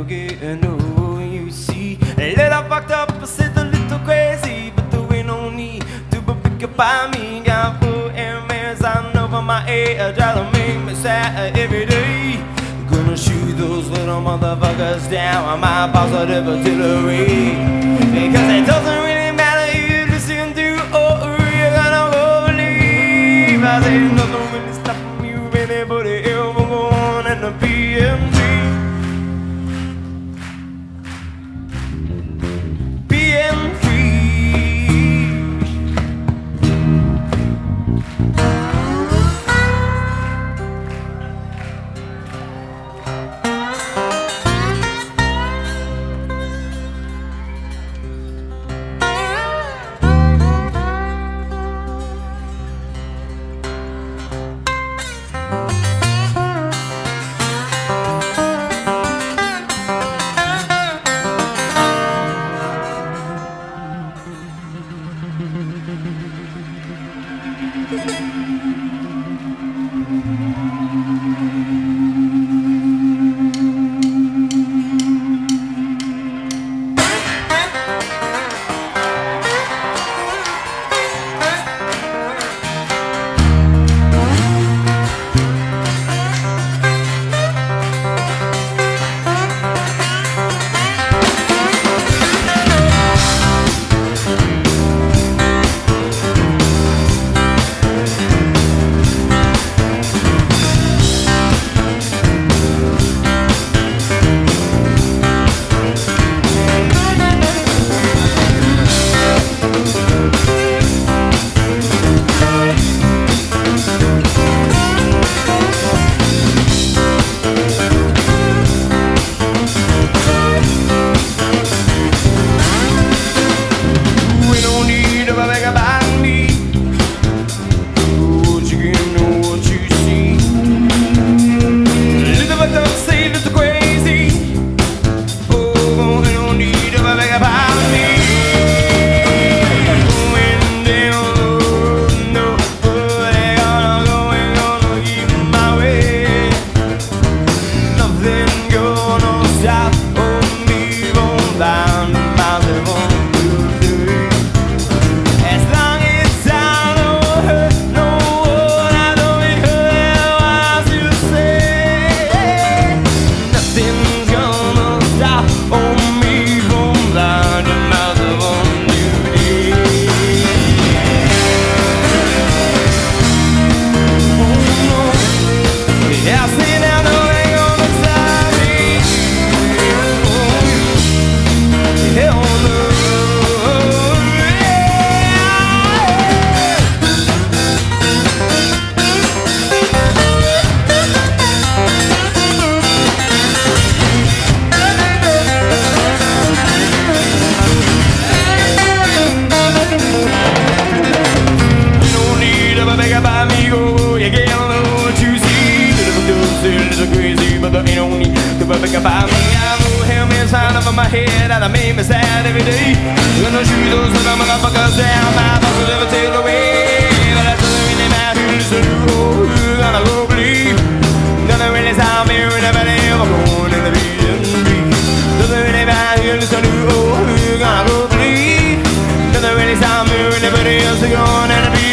forget, no, you see. A little fucked up, I said a little crazy, but there ain't no need to be picked up by me. Got full airmares on over my head, trying to make me sad every day. Gonna shoot those little motherfuckers down on my positive artillery. Because it doesn't really matter who you listen to or who you're gonna go believe. I say nothing really stopping you, baby, but it ever go on in the PMG. My head and I made me sad every day. Gonna shoot those little motherfuckers down, my positivity away. But that doesn't really matter who listen to or who gonna go believe. Doesn't really sound me or anybody ever going in the beat. Doesn't really matter who listen to or who gonna go believe. Doesn't really sound me or anybody else going in the beat.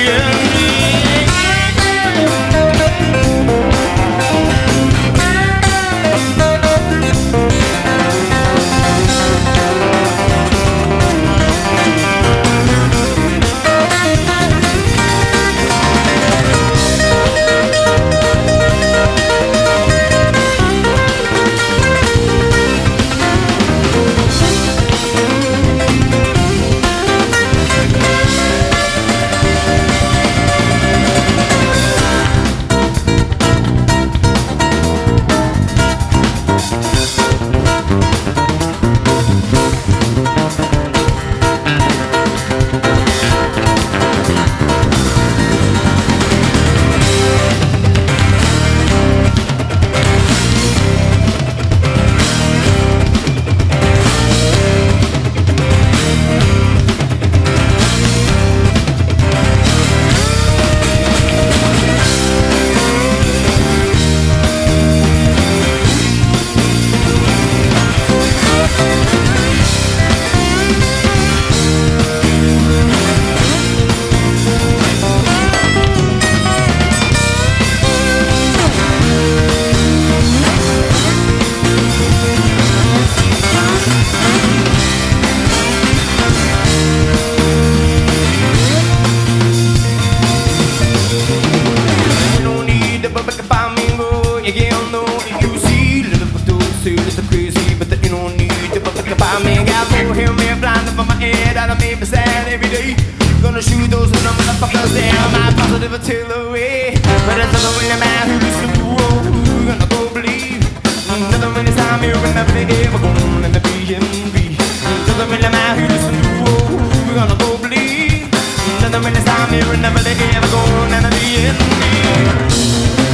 I mean, got full hair, man, blind over my head, and I made me sad every day. Gonna shoot those little motherfuckers down, my positive till away. But it's another really man who listen to who gonna go believe. Nothing really time here when I'm ever gonna let me be. Nothing really man who listen to who gonna go believe. Nothing really time here when I'm ever gonna let me be.